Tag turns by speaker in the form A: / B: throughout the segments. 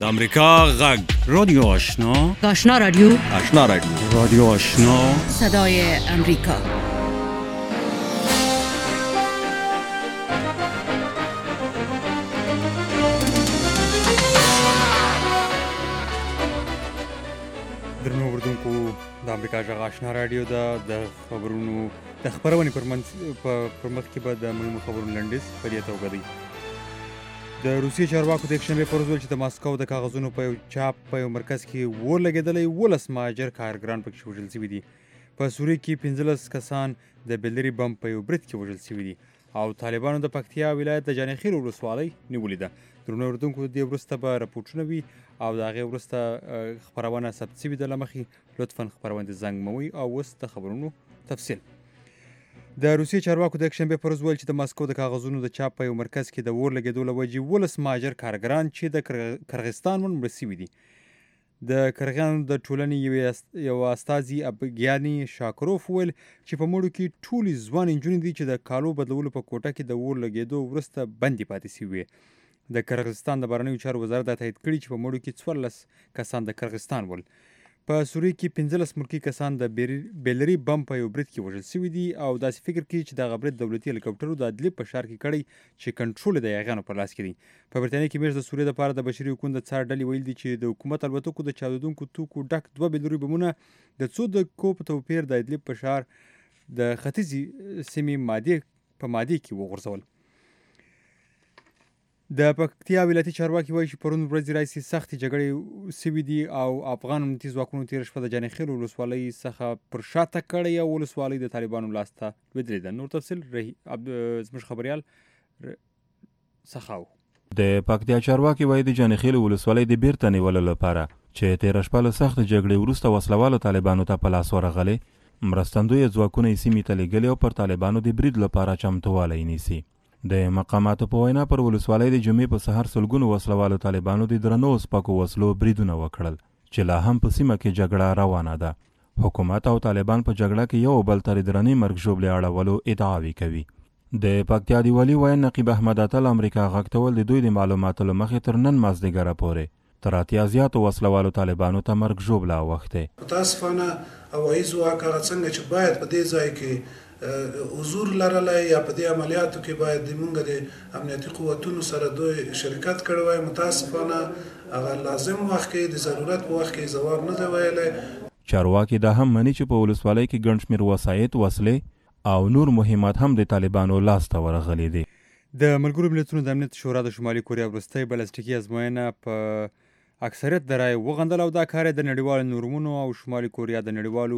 A: امریکا غږ رادیو آشنا
B: آشنا رادیو
A: رادیو آشنا
B: صدای امریکا.
C: درنو اردوونکو د امریکا غږ آشنا رادیو د خبرونو د خبرونې پر مخ کې به د مهمو خبرونو لنډیز په دې توګه دی. د روسیې چارواکو د یکشنبې پر ورځ ویل چې د ماسکو د کاغذونو په یو چاپ په یو مرکز کې اور لګېدلی 11 مهاجر کارګران پکې وژل شوي دي. په سوریه کې 15 کسان د بیلري بم په یو برید کې وژل شوي دي او طالبانو د پکتیا ولایت د جانخیل ولسوالۍ نیولې ده. درنو اردوونکو د دې وروسته به رپورټونه وي او د هغې وروسته خپرونه ثبت شوي ده. له مخې لطفا خپرونې ته زنګ موئ او اوس د خبرونو تفصیل. د روسیې چارواکو د یکشنبې پر ورځ ویل چې د ماسکو د کاغذونو د چاپ په یو مرکز کې د اور لګېدو له وجې 11 مهاجر کارګران چې د کرغستان مړه شوي دي. د کرغیانو د ټولنې یو استازي ابګیاني شاکروف ویل چې په مړو کې ټولې ځوان نجونې دي چې د کالو بدلولو په کوټه کې د اور لګېدو وروسته بندي پاتې شوي. د کرغستان د بهرنیو چارو وزارت دا تایید کړي چې په مړو کې 14 کسان د کرغستان ول. په سوریه کې 15 ملکي کسان د بیلري بم په یو برید کې وژل شوي دي او داسې فکر کوي چې دغه برید دولتي هلیکاپټرو د ادلیب په ښار کې کړی چې کنټرول د یاغیانو په لاس کې دی. په برټانیې کې میاشت د سوریې لپاره د بشري حقوقو د څار ډلې ویل دي چې د حکومت الوتکو د چاودونکو توکو ډک 2 بیلري بمونه د څو دقیقو په توپیر د ادلیب په ښار د ختیځې سیمې په مادې کې وغورځول. د پکتیا ولایتي چارواکي وایي چې پرون ورځې راهیسې سختې جګړې شوي دي او افغان امنیتي ځواکونو تېره شپه د جانخیل ولسوالۍ څخه پر شاته کړی او ولسوالۍ د طالبانو لاس ته لوېدلې ده. نور تفصیل زموږ خبریال څخه
D: د پکتیا چارواکي وایي د جانخیل ولسوالۍ د بیرته نیولو لپاره چې تېره شپه له سختې جګړې وروسته وسلوالو طالبانو ته په لاس ورغلې، مرستندویه ځواکونه یې سیمې ته لېږلي او پر طالبانو د برید لپاره چمتووالی نیسي. د مقاماتو په وینا پر ولسوالۍ د جمعې په سهار سلګونو وسلوالو طالبانو د درنو سپکو وسلو بریدونه وکړل چې لا هم په سیمه کې جګړه روانه ده. حکومت او طالبان په جګړه کې یو بل ته د درنې مرګ ژوبلې اړولو ادعاوې کوي. د پکتیا د والي ویاند نقیب احمد اتل امریکا غږ ته ویل د دوی د معلوماتو له مخې تر نن مازدیګره پورې تر 80 زیاتو وسلوالو طالبانو ته مرګ ژوبله اوښتې.
E: متاسفانه هوایي ځواک هغه څنګه چې باید په دې ځای کې حضور لرلی یا په دې عملیاتو کې باید موږ د امنیتي قوتونو سره دوی شرکت کړی وای، متاسفانه هغه لازم وخت کې د ضرورت په وخت کې ځواب نه دی ویلی.
D: چارواکي دا هم مني چې په ولسوالۍ کې ګڼ شمېر وسایط، وسلې او نور مهمات هم د طالبانو لاس ته ورغلي دي.
C: د ملګرو ملتونو د امنیت شورا د شمالي کوریا وروستۍ بلستیکي ازموینه په اکثریت د رایې وغندله او دا کار د نړیوالو نورمونو او شمالي کوریا د نړیوالو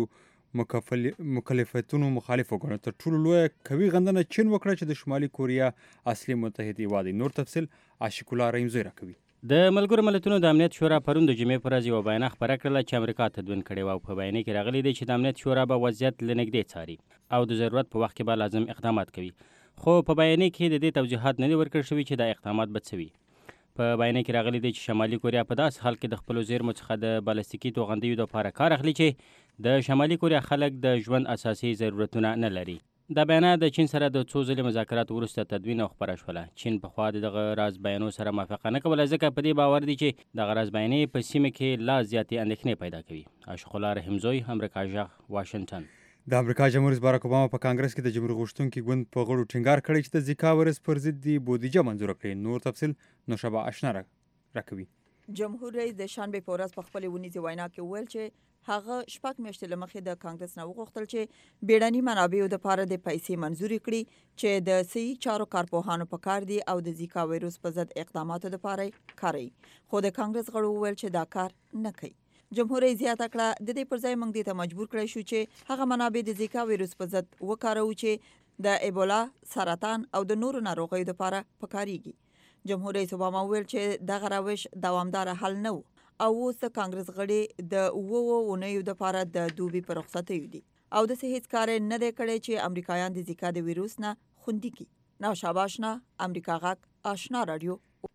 C: مکلفیتونو مخالف وګڼه. تر ټولو لویه قوي غندنه چین وکړه چې د شمالي کوریا اصلي متحد هیواد دی. نور تفصیل عاشق الله رحیمزی راکوي.
F: د ملګرو ملتونو د امنیت شورا پرون د جمعې پر ورځ یوه بیانیه خپره کړله چې امریکا تدوین کړې وه او په بیانیه کې راغلي دی چې د امنیت شورا به وضعیت له نږدې څاري او د ضرورت په وخت کې به لازم اقدامات کوي. خو په بیانیه کې د دې توضیحات نه دي ورکړل شوي چې دا اقدامات به څه وي. په بیانیه کې راغلي دی چې شمالي کوریا په داسې حال کې د خپلو زیرمو څخه د بالستیکي توغندیو دپاره کار اخلي چې د شمالي کوریا خلک د ژوند اساسي ضرورتونه نه لري. دا بیانیه د چین سره د څو ځلې مذاکرات وروسته تدوین او خپره شوله. چین پخوا د دغه راز بیانو سره موافقه نه کوله ځکه په دې باور دی چې دغه راز بیانیې په سیمه کې لا زیاتې اندېښنې پیدا کوي. عاشق الله رحیمزی، امریکا غږ، واشنګټن.
C: د امریکا جمهور رئیس باراک اوباما په کانګرس کې د جمهوریت غوښتونکي ګوند په غړو ټینګار کړی چې د زیکا وایرس پر ضد دې بودیجه منظوره کړي. نور تفصیل نوشابه اشنا راکوي.
G: جمهور رئیس د شنبې په ورځ په خپلې ونیزې وینا کې وویل چې هغه شپږ میاشتې له مخې د کانګرس نه وغوښتل چې بیړني منابعو دپاره د پیسې منظورې کړي چې د صحي چارو کارپوهانو په کار دي او د زیکا وایرس په ضد اقداماتو دپاره کاروي. خو د کانګرس غړو وویل چې دا کار نه کوي. جمهور رئیس زیاته کړه د دې پر ځای موږ دې ته مجبور کړی شو چې هغه منابع د زیکا وایرس په ضد وکاروو چې د ایبولا، سرطان او د نورو ناروغیو دپاره پکارېږي. جمهور رئیس اوباما ویل چې دغه روش دوامداره حل نه و او اوس د کانګرس غړي د 7 اونیو دپاره د دوبي په رخصتیو دي او داسې هیڅ کار نه دی کړی چې امریکایان د زیکا د ویروس نه خوندي کړي. نوشابه اشنا، امریکا غږ، آشنا رادیو.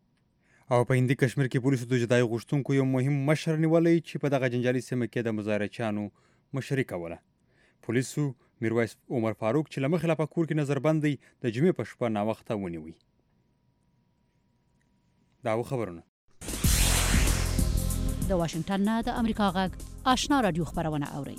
C: او په هندي کشمیر کې پولیسو د جدای غوښتونکو یو مهم مشر نیولی چې په دغه جنجالي سیمه کې د مظاهرچیانو مشري کوله. پولیسو میرویس عمر فاروق چې له مخې لا په کور کې نظربند دی د جمعې په شپه ناوخته ونیوی. دا خبرونه
B: د واشنگټن نه د امریکا غږ آشنا رادیو خبرونه اوري.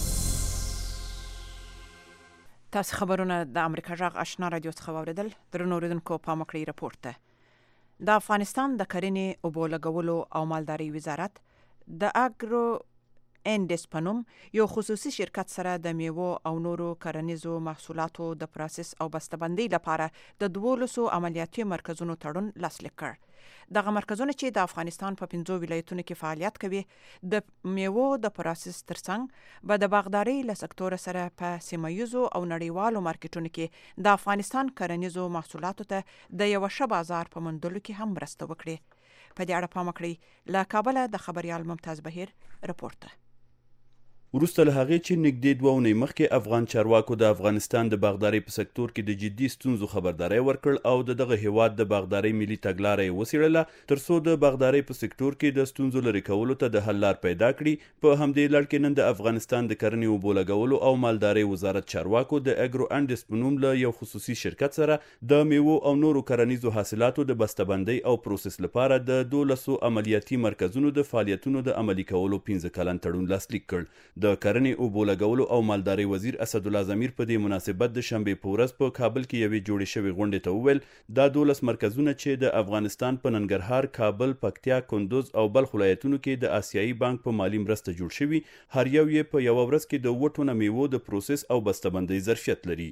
H: تاسو خبرونه د امریکا غږ آشنا رادیو څخه واوریدل. درنو اوریدونکو پام وکړئ رپورت ته. د افغانستان د کرنې، اوبو لګولو او مالدارۍ وزارت د اګرو انډس په نوم یو خصوصي شرکت سره د میوو او نورو کرنیزو محصولاتو د پروسس او بسته‌بندۍ لپاره د 12 عملیاتي مرکزونو تړون لاسلیک کړ. دغه مرکزونه چې د افغانستان په 5 ولایتونو کې فعالیت کوي، د میوو د پروسس ترڅنګ به د باغدارۍ له سکتور سره په سیمه‌ییزو او نړیوالو مارکیټونو کې د افغانستان کرنیزو محصولاتو ته د یو ښه بازار په موندلو کې هم مرسته وکړي. په دې اړه پام وکړئ. له کابل د خبريال ممتاز بهیر رپورت.
I: وروسته له هغې چې نږدې 2 اونۍ مخکې افغان چارواکو د افغانستان د باغدارۍ په سکتور کې د جدي ستونزو خبرداری ورکړ او دغه هیواد د باغدارۍ ملي تګلاره یې وڅېړله تر څو د باغدارۍ په سکتور کې د ستونزو لرې کولو ته د حل لار پیدا کړي. په همدې لړ کې نن د افغانستان د کرنې، اوبو لګولو او مالدارۍ وزارت چارواکو د اګرو انډس په نوم له یو خصوصي شرکت سره د میوو او نورو کرنیزو حاصلاتو د بسته‌بندۍ او پروسس لپاره د 12 عملیاتي مرکزونو د فعالیتونو د عملي کولو 15 کلن تړون لاسلیک کړ. د کرنې، اوبو لګولو او مالدارۍ وزیر اسدالله ضمیر په دې مناسبت د شنبې په ورځ په کابل کې یوې جوړې شوې غونډې ته وویل دا 12 مرکزونه چې د افغانستان په ننګرهار، کابل، پکتیا، کندوز او بلخ ولایتونو کې د آسیایي بانک په مالی مرسته جوړ شوي، هر یو یې په یوه ورځ کې د 2 ټنه میوو د پروسس او بسته‌بندۍ ظرفیت لري.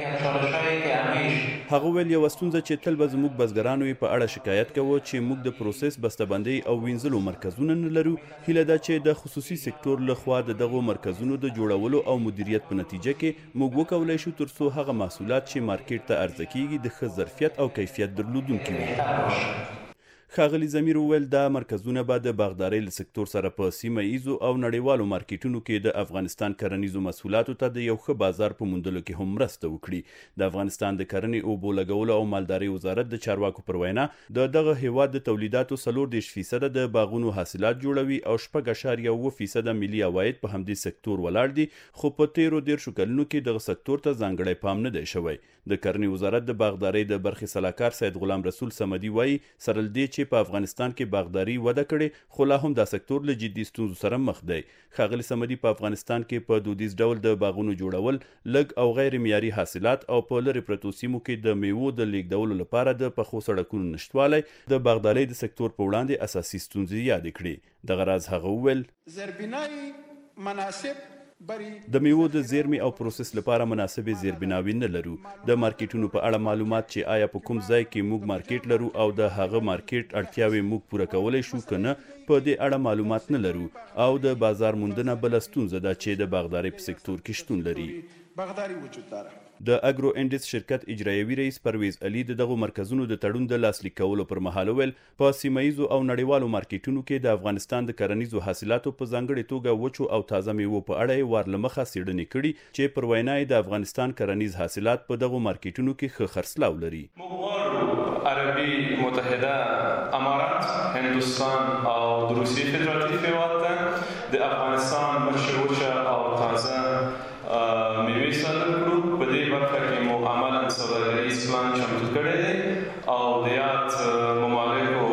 I: هغه ویل یوه ستونزه چې تل به زموږ بزګرانو یې په اړه شکایت کوو چې موږ د پروسس، بسته‌بندۍ او وینځلو مرکزونه نه لرو. هیله ده چې د خصوصي سکتور لخوا د دغو مرکزونو د جوړولو او مدیریت په نتیجه کې موږ وکولای شو ترڅو هغه محصولات چې مارکیټ ته عرضه کیږي د ښه ظرفیت او کیفیت درلودونکي وي. ښاغلي ضمیر وویل دا مرکزونه به د باغدارۍ له سکتور سره په سیمه ایزو او نړیوالو مارکیټونو کې د افغانستان کرنیزو محصولاتو ته د یو ښه بازار په موندلو کې هم مرسته وکړي. د افغانستان د کرنې، اوبو لګولو او مالدارۍ وزارت د چارواکو پر وینا د دغه هیواد د تولیداتو 40% د باغونو حاصلات جوړوي او 4.1% ملي عواید په همدې سکتور ولاړ دي، خو په 13 کلونو کې دغه سکتور ته ځانګړی پام نه دی شوی. د کرنې وزارت د باغدارۍ د برخې سلاکار سید غلام رسول صمدي وایي سره له دې چې په افغانستان کې باغداري وده کړې خو لا هم دا سکتور له جدي ستونزو سره مخ دی. ښاغلي صمدي په افغانستان کې په دودیز ډول د باغونو جوړول، لږ او غیر معیاري حاصلات او په لرې پرتو سیمو کې د میوو د لیږدولو لپاره د پخو سړکونو نشتوالی د باغدارۍ د سکتور په وړاندې اساسي ستونزې یادې کړې. دغه راز هغه وویل
J: زیربنای مناسب
I: د میوو د زیرمې او پروسس لپاره مناسبې زیربناوې نه لرو. د مارکیټونو په اړه معلومات چې آیا په کوم ځای کې موږ مارکیټ لرو او د هغه مارکیټ اړتیاوې موږ پوره کولی شو که نه، په دې اړه معلومات نه لرو. او د بازار موندنه بله ستونزه ده چې د باغدارۍ په سکتور کې شتون لري.
J: باغداري وجود داره.
I: د اګرو انډس شرکت اجرایوي رئیس پرویز علي دغه مرکزونو د تړون د لاسلیک کولو پر مهال ویل په سیمه‌ییزو او نړیوالو مارکیټونو کې د افغانستان د کرنیزو حاصلاتو په ځانګړې توګه وچو او تازه میوو په اړه یې ور له مخه څېړنې کړي چې پر وینا یې د افغانستان کرنیز حاصلات په دغو مارکیټونو کې ښه خرڅلاو لري.
K: عربي متحده امارات، هندوستان او د روسیې فدراتیف هیواد ته د افغانستان مرچ وچه او تازه میوې صادر کړو. په دې برخه کې مو عملاً سوداګریز پلان چمتو کړی دی او د یاد ممالکو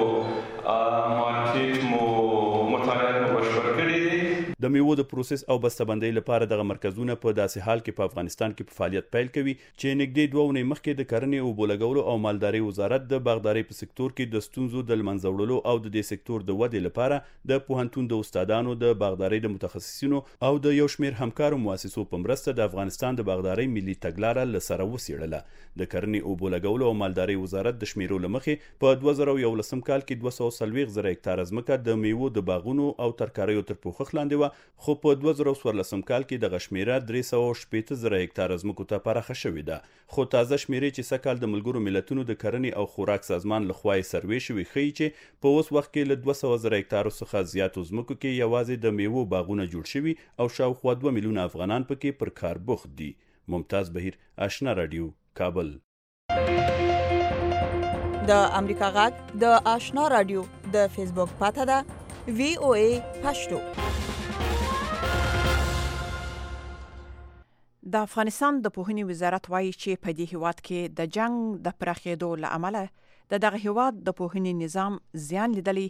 K: مارکیټ مو مطالعات مو بشپړ کړي دي.
I: د میوو د پروسس او بسته‌بندۍ لپاره دغه مرکزونه په داسې حال کې په افغانستان کې په فعالیت پیل کوي چې نږدې 2 اونۍ مخکې د کرنې، اوبو لګولو او مالدارۍ وزارت د باغدارۍ په سکتور کې د ستونزو د لمنځه وړلو او د دې سکتور د ودې لپاره د پوهنتون د استادانو، د باغدارۍ د متخصصینو او د یو شمېر همکارو مؤسسو په مرسته د افغانستان د باغدارۍ ملي تګلاره له سره وڅېړله. د کرنې، اوبو لګولو او مالدارۍ وزارت د شمیرو له مخې په 2011 کال کې 240 زره هکتاره ځمکه د میوو د باغونو او ترکاریو تر پوښښ لاندې وه، خو په 2014 کال کې دغه شمیره 360 زره هکتاره ځمکو ته پراخه شوې ده. خو تازه شمیرې چې سږ کال د ملګرو ملتونو د کرنې او خوراک سازمان لخوا یې سروې شوې ښیي چې په اوس وخت کې له 200 زره هکتارو څخه زیاتو ځمکو کې یوازې د میوو باغونه جوړ شوي او شاوخوا 2 میلیونه افغانان پکې پر کار بوخت دي. ممتاز بهیر، آشنا رادیو، کابل.
G: د امریکا غږ د آشنا رادیو د فیسبوک پاته ده VOA پښتو.
H: د افغانستان د پوهنې وزارت وایي چې په دې هیواد کې د جنگ د پراخېدو له امله د دغه هیواد د پوهنې نظام زیان لیدلی